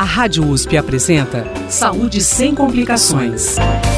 Rádio USP apresenta Saúde sem complicações.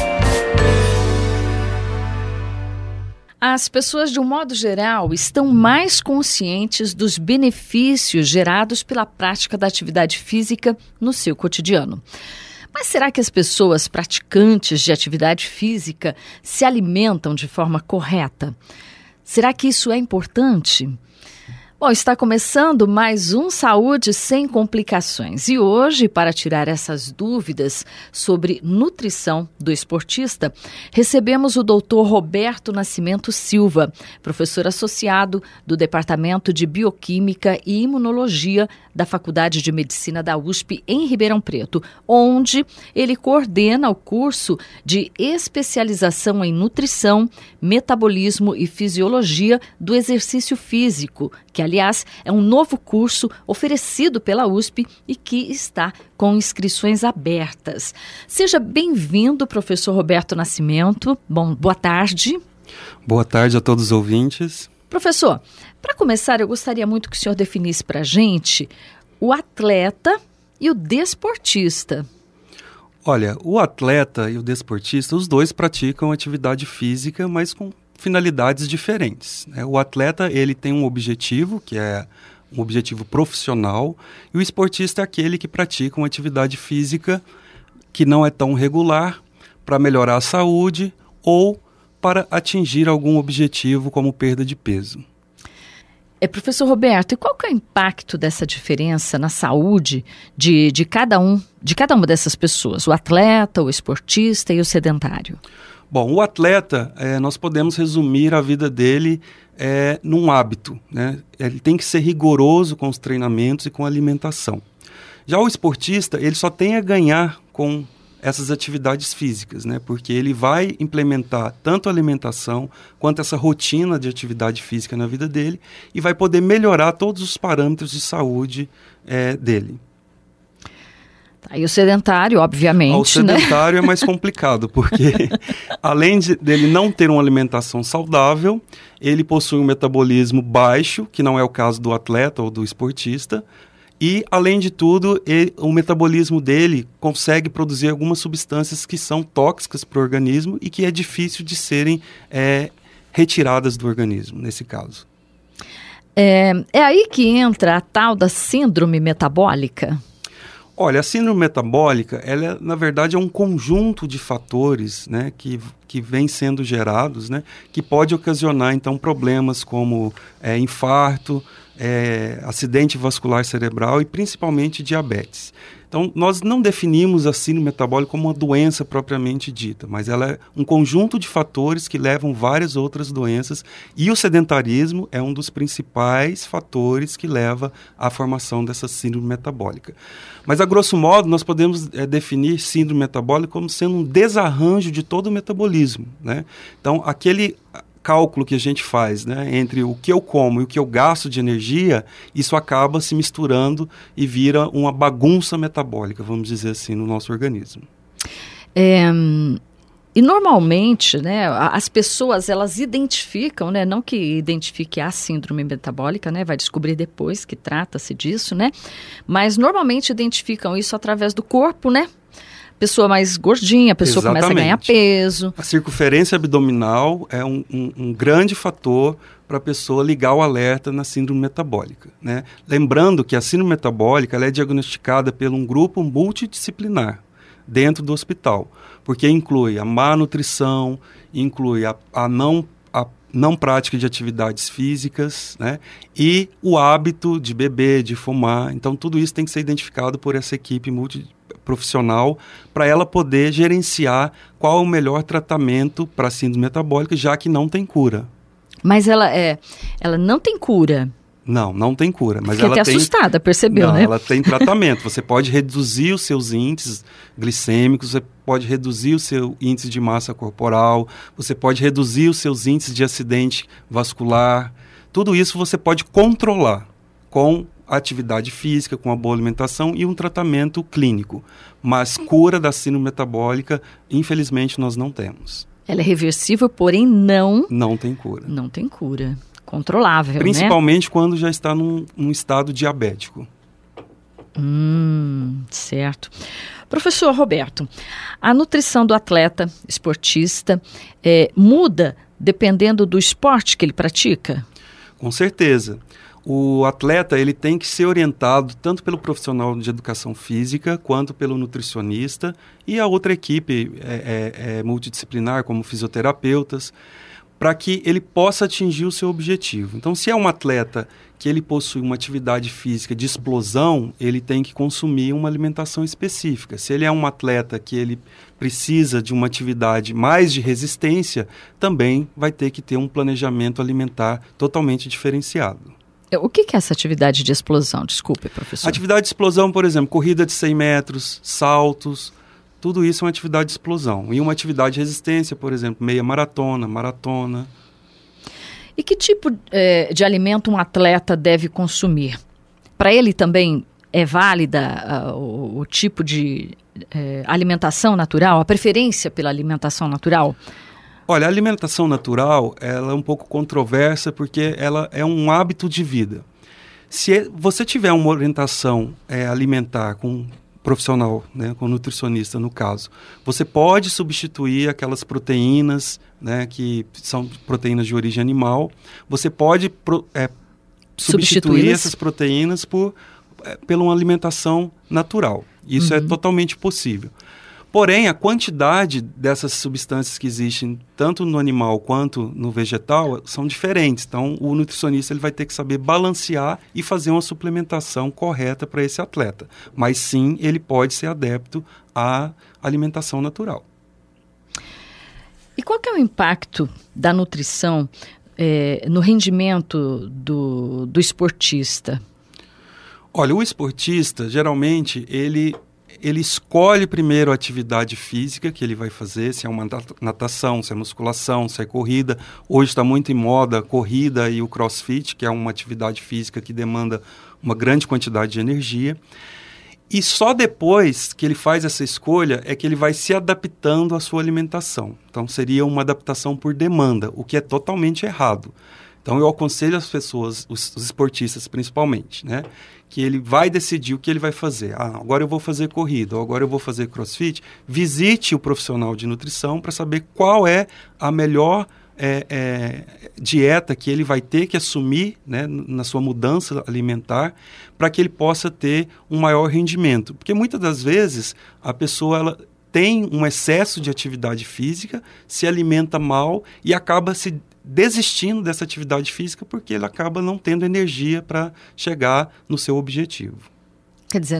As pessoas, de um modo geral, estão mais conscientes dos benefícios gerados pela prática da atividade física no seu cotidiano. Mas será que as pessoas praticantes de atividade física se alimentam de forma correta? Será que isso é importante? Bom, está começando mais um Saúde Sem Complicações. E hoje, para tirar essas dúvidas sobre nutrição do esportista, recebemos o Dr. Roberto Nascimento Silva, professor associado do Departamento de Bioquímica e Imunologia da Faculdade de Medicina da USP em Ribeirão Preto, onde ele coordena o curso de especialização em nutrição, metabolismo e fisiologia do exercício físico, que, aliás, é um novo curso oferecido pela USP e que está com inscrições abertas. Seja bem-vindo, professor Roberto Nascimento. Bom, boa tarde. Boa tarde a todos os ouvintes. Professor, para começar, eu gostaria muito que o senhor definisse para a gente o atleta e o desportista. Olha, o atleta e o desportista, os dois praticam atividade física, mas com finalidades diferentes. O atleta, ele tem um objetivo, que é um objetivo profissional, e o esportista é aquele que pratica uma atividade física que não é tão regular para melhorar a saúde ou para atingir algum objetivo como perda de peso. Professor Roberto, e qual que é o impacto dessa diferença na saúde de cada uma dessas pessoas, o atleta, o esportista e o sedentário? Bom, o atleta, nós podemos resumir a vida dele num hábito, né? Ele tem que ser rigoroso com os treinamentos e com a alimentação. Já o esportista, ele só tem a ganhar com essas atividades físicas, né? Porque ele vai implementar tanto a alimentação quanto essa rotina de atividade física na vida dele e vai poder melhorar todos os parâmetros de saúde dele. E o sedentário, obviamente, o sedentário, né? É mais complicado, porque além dele não ter uma alimentação saudável, ele possui um metabolismo baixo, que não é o caso do atleta ou do esportista, e, além de tudo, o metabolismo dele consegue produzir algumas substâncias que são tóxicas para o organismo e que é difícil de serem retiradas do organismo, nesse caso. É aí que entra a tal da síndrome metabólica? Olha, a síndrome metabólica, ela, na verdade, é um conjunto de fatores, né, que vem sendo gerados, né, que pode ocasionar, então, problemas como infarto, acidente vascular cerebral e, principalmente, diabetes. Então, nós não definimos a síndrome metabólica como uma doença propriamente dita, mas ela é um conjunto de fatores que levam várias outras doenças e o sedentarismo é um dos principais fatores que leva à formação dessa síndrome metabólica. Mas, a grosso modo, nós podemos definir síndrome metabólica como sendo um desarranjo de todo o metabolismo, né? Então, aquele cálculo que a gente faz, né, entre o que eu como e o que eu gasto de energia, isso acaba se misturando e vira uma bagunça metabólica, vamos dizer assim, no nosso organismo. E normalmente, né, as pessoas, elas identificam, né, não que identifique a síndrome metabólica, né, vai descobrir depois que trata-se disso, né, mas normalmente identificam isso através do corpo, né? Pessoa mais gordinha, a pessoa começa a ganhar peso. A circunferência abdominal é um grande fator para a pessoa ligar o alerta na síndrome metabólica, né? Lembrando que a síndrome metabólica ela é diagnosticada por um grupo multidisciplinar dentro do hospital, porque inclui a má nutrição, inclui a não prática de atividades físicas, né? E o hábito de beber, de fumar. Então, tudo isso tem que ser identificado por essa equipe multiprofissional para ela poder gerenciar qual é o melhor tratamento para a síndrome metabólica, já que não tem cura. Mas ela não tem cura? Não tem cura. Mas fiquei ela até assustada, percebeu, né? Ela tem tratamento. Você pode reduzir os seus índices glicêmicos, você pode reduzir o seu índice de massa corporal, você pode reduzir os seus índices de acidente vascular. Tudo isso você pode controlar com atividade física, com uma boa alimentação e um tratamento clínico. Mas cura da síndrome metabólica, infelizmente, nós não temos. Ela é reversível, porém não tem cura. Não tem cura. Controlável, principalmente, né? Quando já está num estado diabético. Certo. Professor Roberto, a nutrição do atleta, esportista, muda dependendo do esporte que ele pratica? Com certeza. O atleta ele tem que ser orientado tanto pelo profissional de educação física quanto pelo nutricionista e a outra equipe multidisciplinar, como fisioterapeutas, para que ele possa atingir o seu objetivo. Então, se é um atleta que ele possui uma atividade física de explosão, ele tem que consumir uma alimentação específica. Se ele é um atleta que ele precisa de uma atividade mais de resistência, também vai ter que ter um planejamento alimentar totalmente diferenciado. O que é essa atividade de explosão? Desculpe, professor. Atividade de explosão, por exemplo, corrida de 100 metros, saltos, tudo isso é uma atividade de explosão. E uma atividade de resistência, por exemplo, meia maratona, maratona. E que tipo de alimento um atleta deve consumir? Para ele também é válida o tipo de alimentação natural, a preferência pela alimentação natural? Olha, a alimentação natural ela é um pouco controversa porque ela é um hábito de vida. Se você tiver uma orientação alimentar com um profissional, né, com um nutricionista no caso, você pode substituir aquelas proteínas, né, que são proteínas de origem animal, você pode substituir essas proteínas pela uma alimentação natural. Isso é totalmente possível. Porém, a quantidade dessas substâncias que existem tanto no animal quanto no vegetal são diferentes. Então, o nutricionista ele vai ter que saber balancear e fazer uma suplementação correta para esse atleta. Mas sim, ele pode ser adepto à alimentação natural. E qual que é o impacto da nutrição no rendimento do esportista? Olha, o esportista, geralmente, ele escolhe primeiro a atividade física que ele vai fazer, se é uma natação, se é musculação, se é corrida. Hoje está muito em moda a corrida e o crossfit, que é uma atividade física que demanda uma grande quantidade de energia. E só depois que ele faz essa escolha é que ele vai se adaptando à sua alimentação. Então seria uma adaptação por demanda, o que é totalmente errado. Então eu aconselho as pessoas, os esportistas principalmente, né, que ele vai decidir o que ele vai fazer. Agora eu vou fazer corrida, ou agora eu vou fazer crossfit. Visite o profissional de nutrição para saber qual é a melhor dieta que ele vai ter que assumir, né, na sua mudança alimentar, para que ele possa ter um maior rendimento. Porque muitas das vezes a pessoa ela tem um excesso de atividade física, se alimenta mal e acaba se desistindo dessa atividade física porque ele acaba não tendo energia para chegar no seu objetivo. Quer dizer,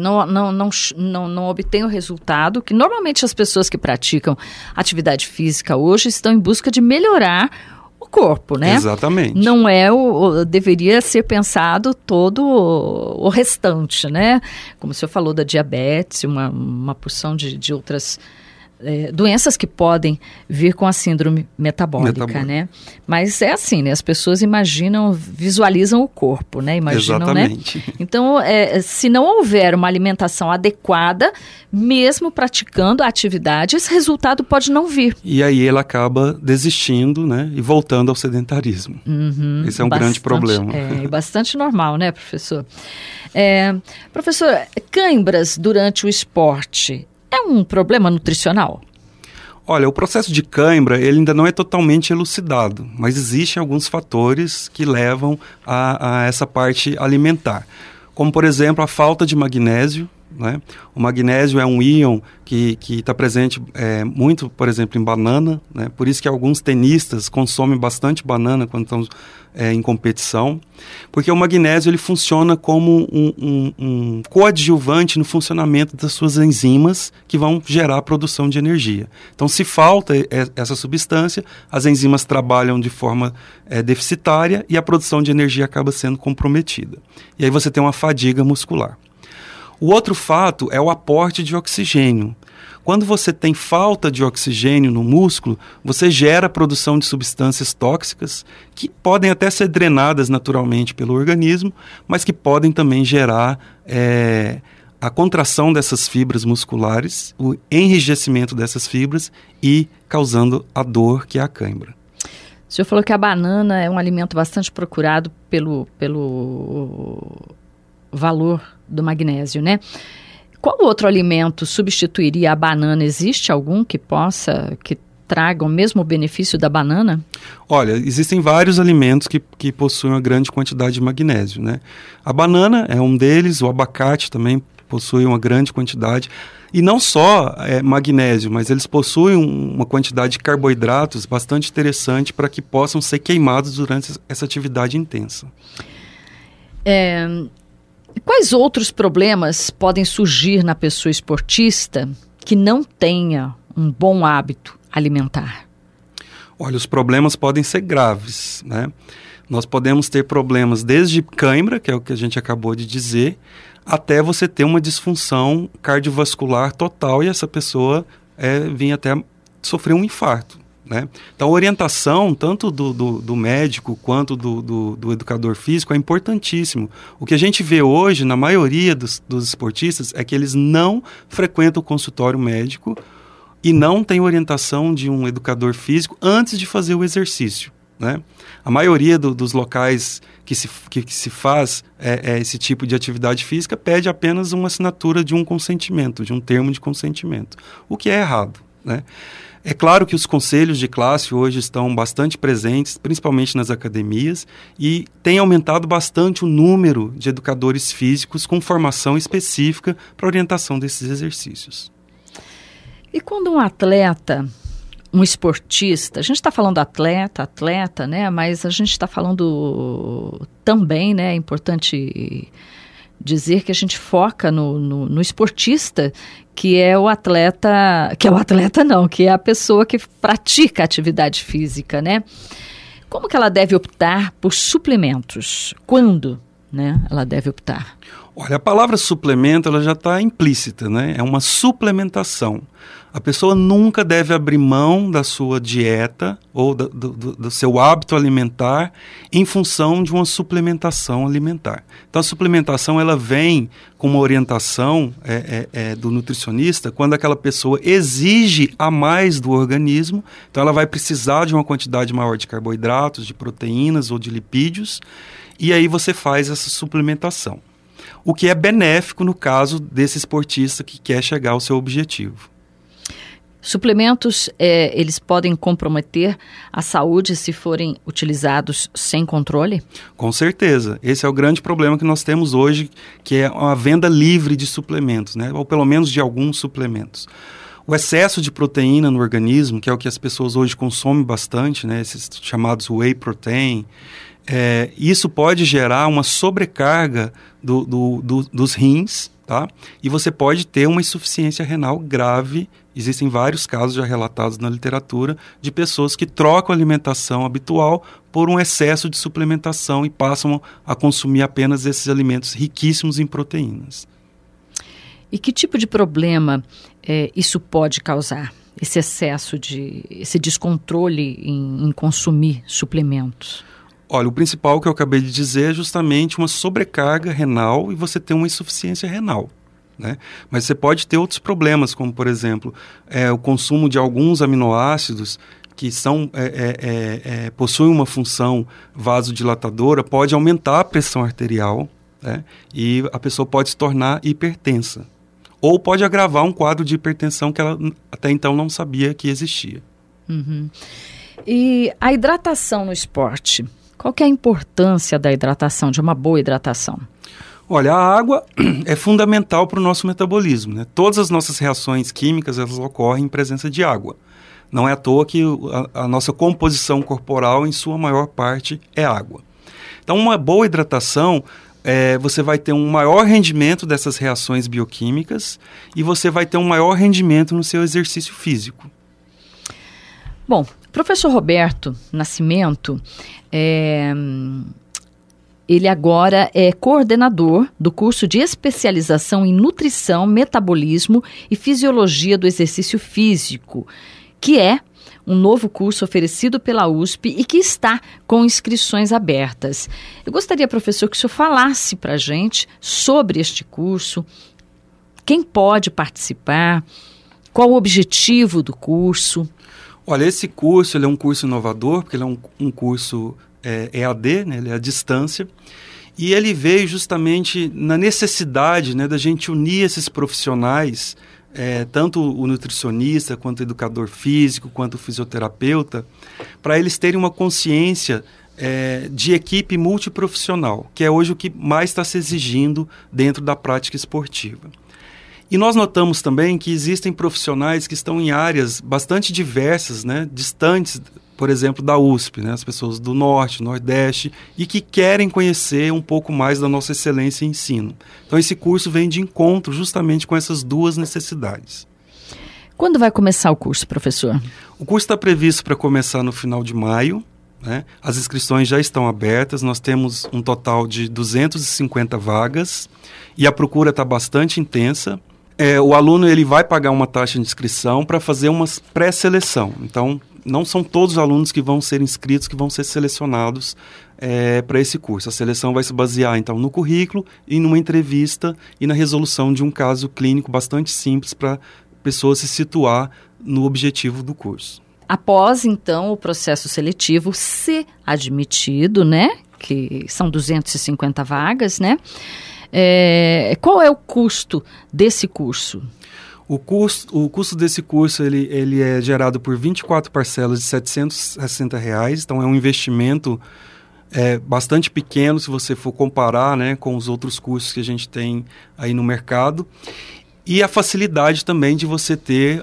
não obtém o resultado que normalmente as pessoas que praticam atividade física hoje estão em busca de melhorar o corpo, né? Exatamente. Não deveria ser pensado todo o restante, né? Como o senhor falou da diabetes, uma porção de outras doenças que podem vir com a síndrome metabólica, né? Mas é assim, né? As pessoas visualizam o corpo, né? Imaginam, exatamente. Né? Então, se não houver uma alimentação adequada, mesmo praticando a atividade, esse resultado pode não vir. E aí ele acaba desistindo, né? E voltando ao sedentarismo. Esse é um grande problema. É bastante normal, né, professor? Professor, cãibras durante o esporte é um problema nutricional? Olha, o processo de cãibra ele ainda não é totalmente elucidado, mas existem alguns fatores que levam a essa parte alimentar. Como, por exemplo, a falta de magnésio, né? O magnésio é um íon que está presente muito, por exemplo, em banana, né? Por isso que alguns tenistas consomem bastante banana quando estão em competição, porque o magnésio ele funciona como um coadjuvante no funcionamento das suas enzimas que vão gerar a produção de energia. Então, se falta essa substância, as enzimas trabalham de forma deficitária e a produção de energia acaba sendo comprometida. E aí você tem uma fadiga muscular. O outro fato é o aporte de oxigênio. Quando você tem falta de oxigênio no músculo, você gera a produção de substâncias tóxicas que podem até ser drenadas naturalmente pelo organismo, mas que podem também gerar a contração dessas fibras musculares, o enrijecimento dessas fibras e causando a dor que é a cãibra. O senhor falou que a banana é um alimento bastante procurado valor do magnésio, né? Qual outro alimento substituiria a banana? Existe algum que traga o mesmo benefício da banana? Olha, existem vários alimentos que possuem uma grande quantidade de magnésio, né? A banana é um deles, o abacate também possui uma grande quantidade. E não só magnésio, mas eles possuem uma quantidade de carboidratos bastante interessante para que possam ser queimados durante essa atividade intensa. Quais outros problemas podem surgir na pessoa esportista que não tenha um bom hábito alimentar? Olha, os problemas podem ser graves, né? Nós podemos ter problemas desde cãibra, que é o que a gente acabou de dizer, até você ter uma disfunção cardiovascular total e essa pessoa vir até sofrer um infarto, né? Então, a orientação, tanto do médico quanto do educador físico, é importantíssimo. O que a gente vê hoje, na maioria dos esportistas, é que eles não frequentam o consultório médico e não têm orientação de um educador físico antes de fazer o exercício, né? A maioria dos locais que se faz esse tipo de atividade física pede apenas uma assinatura de um consentimento, de um termo de consentimento, o que é errado, né? É claro que os conselhos de classe hoje estão bastante presentes, principalmente nas academias, e tem aumentado bastante o número de educadores físicos com formação específica para orientação desses exercícios. E quando um atleta, um esportista, a gente está falando atleta, né? Mas a gente está falando também, né? É importante dizer que a gente foca no esportista, que é a pessoa que pratica atividade física, né? Como que ela deve optar por suplementos? Quando, né, ela deve optar? Olha, a palavra suplemento ela já está implícita, né? É uma suplementação. A pessoa nunca deve abrir mão da sua dieta ou do seu hábito alimentar em função de uma suplementação alimentar. Então, a suplementação ela vem com uma orientação do nutricionista quando aquela pessoa exige a mais do organismo. Então, ela vai precisar de uma quantidade maior de carboidratos, de proteínas ou de lipídios, e aí você faz essa suplementação. O que é benéfico no caso desse esportista que quer chegar ao seu objetivo. Suplementos, eles podem comprometer a saúde se forem utilizados sem controle? Com certeza. Esse é o grande problema que nós temos hoje, que é a venda livre de suplementos, né? Ou pelo menos de alguns suplementos. O excesso de proteína no organismo, que é o que as pessoas hoje consomem bastante, né? Esses chamados whey protein, isso pode gerar uma sobrecarga dos rins, tá? E você pode ter uma insuficiência renal grave. Existem vários casos já relatados na literatura de pessoas que trocam a alimentação habitual por um excesso de suplementação e passam a consumir apenas esses alimentos riquíssimos em proteínas. E que tipo de problema isso pode causar? Esse excesso esse descontrole em consumir suplementos? Olha, o principal que eu acabei de dizer é justamente uma sobrecarga renal e você ter uma insuficiência renal, né? Mas você pode ter outros problemas, como, por exemplo, o consumo de alguns aminoácidos que possuem uma função vasodilatadora, pode aumentar a pressão arterial, né? E a pessoa pode se tornar hipertensa. Ou pode agravar um quadro de hipertensão que ela até então não sabia que existia. Uhum. E a hidratação no esporte? Qual que é a importância da hidratação, de uma boa hidratação? Olha, a água é fundamental para o nosso metabolismo, né? Todas as nossas reações químicas elas ocorrem em presença de água. Não é à toa que a nossa composição corporal, em sua maior parte, é água. Então, uma boa hidratação, você vai ter um maior rendimento dessas reações bioquímicas e você vai ter um maior rendimento no seu exercício físico. Bom, professor Roberto Nascimento, ele agora é coordenador do curso de especialização em nutrição, metabolismo e fisiologia do exercício físico, que é um novo curso oferecido pela USP e que está com inscrições abertas. Eu gostaria, professor, que o senhor falasse para a gente sobre este curso, quem pode participar, qual o objetivo do curso. Olha, esse curso ele é um curso inovador, porque ele é um curso EAD, né? Ele é à distância, E ele veio justamente na necessidade, né, da gente unir esses profissionais, tanto o nutricionista, quanto o educador físico, quanto o fisioterapeuta, para eles terem uma consciência de equipe multiprofissional, que é hoje o que mais está se exigindo dentro da prática esportiva. E nós notamos também que existem profissionais que estão em áreas bastante diversas, né, distantes, por exemplo, da USP, né, as pessoas do Norte, Nordeste, e que querem conhecer um pouco mais da nossa excelência em ensino. Então, esse curso vem de encontro justamente com essas duas necessidades. Quando vai começar o curso, professor? O curso está previsto para começar no final de maio, né? As inscrições já estão abertas, nós temos um total de 250 vagas e a procura está bastante intensa. O aluno ele vai pagar uma taxa de inscrição para fazer uma pré-seleção. Então, não são todos os alunos que vão ser inscritos, que vão ser selecionados para esse curso. A seleção vai se basear, então, no currículo e numa entrevista e na resolução de um caso clínico bastante simples para a pessoa se situar no objetivo do curso. Após, então, o processo seletivo ser admitido, né, que são 250 vagas, né, qual é o custo desse curso? O custo desse curso ele é gerado por 24 parcelas de R$ 760, então é um investimento bastante pequeno se você for comparar, né, com os outros cursos que a gente tem aí no mercado. E a facilidade também de você ter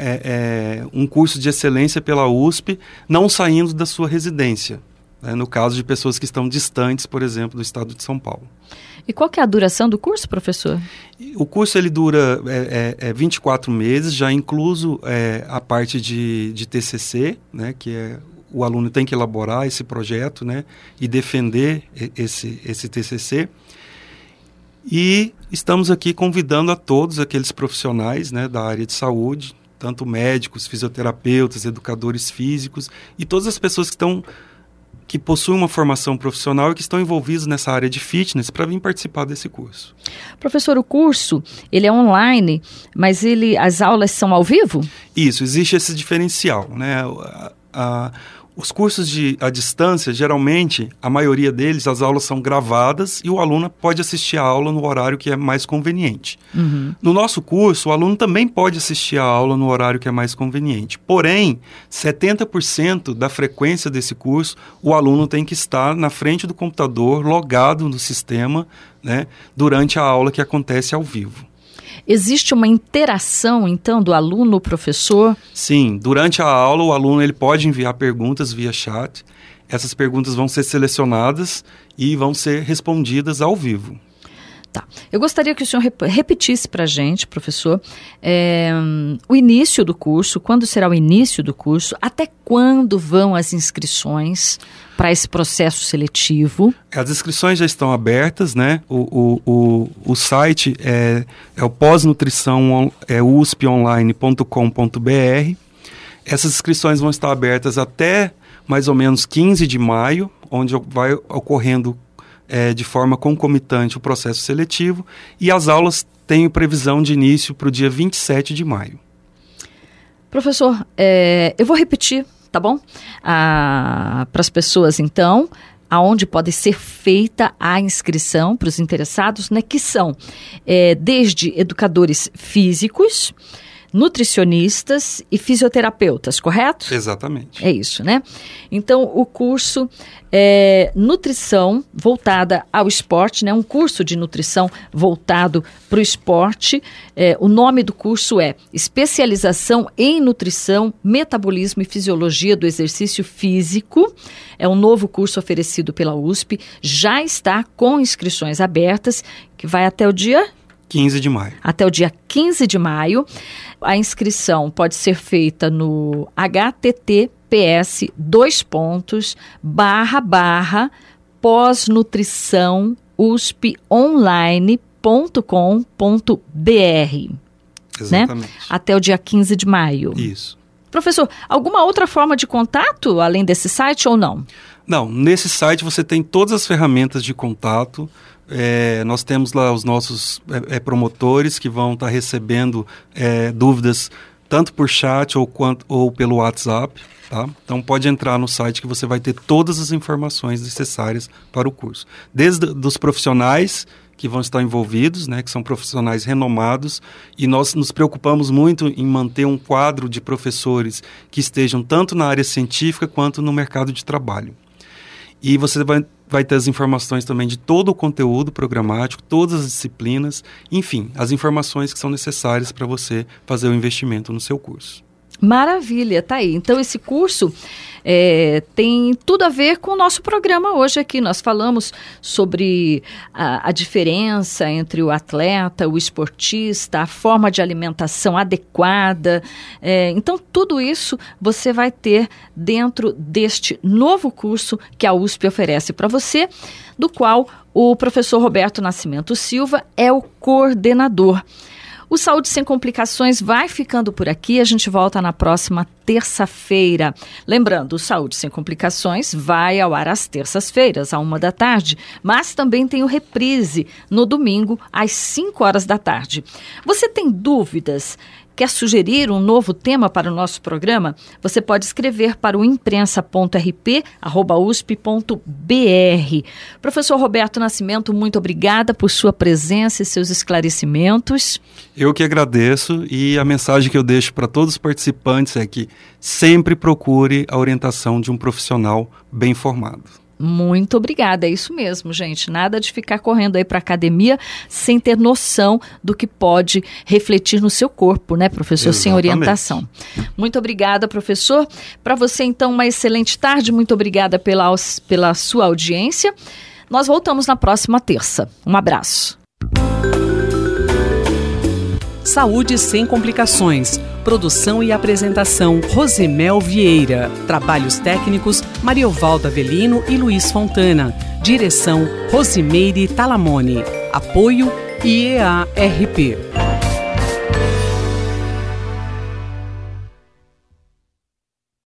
um curso de excelência pela USP, não saindo da sua residência, né, no caso de pessoas que estão distantes, por exemplo, do estado de São Paulo. E qual que é a duração do curso, professor? O curso ele dura 24 meses, já incluso a parte de TCC, né, que o aluno tem que elaborar esse projeto, né, e defender esse TCC. E estamos aqui convidando a todos aqueles profissionais, né, da área de saúde, tanto médicos, fisioterapeutas, educadores físicos e todas as pessoas que possuem uma formação profissional e que estão envolvidos nessa área de fitness para vir participar desse curso. Professor, o curso ele é online, mas as aulas são ao vivo? Isso, existe esse diferencial, né? Os cursos à distância, geralmente, a maioria deles, as aulas são gravadas e o aluno pode assistir a aula no horário que é mais conveniente. Uhum. No nosso curso, o aluno também pode assistir a aula no horário que é mais conveniente. Porém, 70% da frequência desse curso, o aluno tem que estar na frente do computador, logado no sistema, né, durante a aula que acontece ao vivo. Existe uma interação, então, do aluno-professor? Sim, durante a aula o aluno ele pode enviar perguntas via chat. Essas perguntas vão ser selecionadas e vão ser respondidas ao vivo. Tá. Eu gostaria que o senhor repetisse para a gente, professor, o início do curso, quando será o início do curso, até quando vão as inscrições para esse processo seletivo? As inscrições já estão abertas, né? O site é o pós-nutrição usponline.com.br. Essas inscrições vão estar abertas até mais ou menos 15 de maio, onde vai ocorrendo de forma concomitante o processo seletivo, e as aulas têm previsão de início para o dia 27 de maio. Professor, eu vou repetir, tá bom? Para as pessoas, então, aonde pode ser feita a inscrição para os interessados, né, que são desde educadores físicos, nutricionistas e fisioterapeutas, correto? Exatamente. É isso, né? Então, o curso é nutrição voltada ao esporte, né? Um curso de nutrição voltado para o esporte. O nome do curso é Especialização em Nutrição, Metabolismo e Fisiologia do Exercício Físico. É um novo curso oferecido pela USP. Já está com inscrições abertas, que vai até o dia 15 de maio. Até o dia 15 de maio. A inscrição pode ser feita no https://pós-nutrição usponline.com.br. Exatamente. Né? Até o dia 15 de maio. Isso. Professor, alguma outra forma de contato além desse site ou não? Não, nesse site você tem todas as ferramentas de contato. Nós temos lá os nossos promotores que vão estar recebendo dúvidas tanto por chat ou pelo WhatsApp. Tá? Então pode entrar no site que você vai ter todas as informações necessárias para o curso. Desde dos profissionais que vão estar envolvidos, né, que são profissionais renomados, e nós nos preocupamos muito em manter um quadro de professores que estejam tanto na área científica quanto no mercado de trabalho. E você vai ter as informações também de todo o conteúdo programático, todas as disciplinas, enfim, as informações que são necessárias para você fazer o investimento no seu curso. Maravilha, tá aí. Então esse curso tem tudo a ver com o nosso programa hoje aqui. Nós falamos sobre a diferença entre o atleta, o esportista, a forma de alimentação adequada. Então tudo isso você vai ter dentro deste novo curso que a USP oferece para você, do qual o professor Roberto Nascimento Silva é o coordenador. O Saúde Sem Complicações vai ficando por aqui. A gente volta na próxima terça-feira. Lembrando, o Saúde Sem Complicações vai ao ar às terças-feiras, à 13h, mas também tem o reprise no domingo, às 5h. Você tem dúvidas? Quer sugerir um novo tema para o nosso programa? Você pode escrever para o imprensa.rp@usp.br. Professor Roberto Nascimento, muito obrigada por sua presença e seus esclarecimentos. Eu que agradeço, e a mensagem que eu deixo para todos os participantes é que sempre procure a orientação de um profissional bem formado. Muito obrigada, é isso mesmo, gente. Nada de ficar correndo aí para a academia sem ter noção do que pode refletir no seu corpo, né, professor? Exatamente. Sem orientação. Muito obrigada, professor. Para você, então, uma excelente tarde. Muito obrigada pela sua audiência. Nós voltamos na próxima terça. Um abraço. Saúde Sem Complicações. Produção e apresentação, Rosemel Vieira. Trabalhos técnicos, Mariovaldo Avelino e Luiz Fontana. Direção, Rosimeire Talamone. Apoio, IEA-RP.